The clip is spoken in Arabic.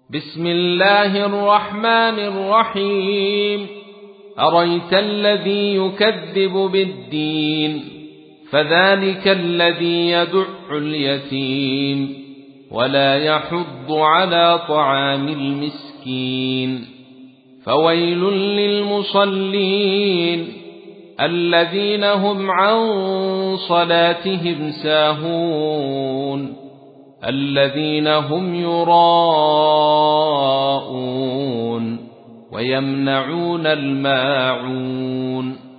بسم الله الرحمن الرحيم. أريت الذي يكذب بالدين فذلك الذي يدع اليتيم ولا يحض على طعام المسكين. فويل للمصلين الذين هم عن صلاتهم ساهون الذين هم يراءون ويمنعون الماعون.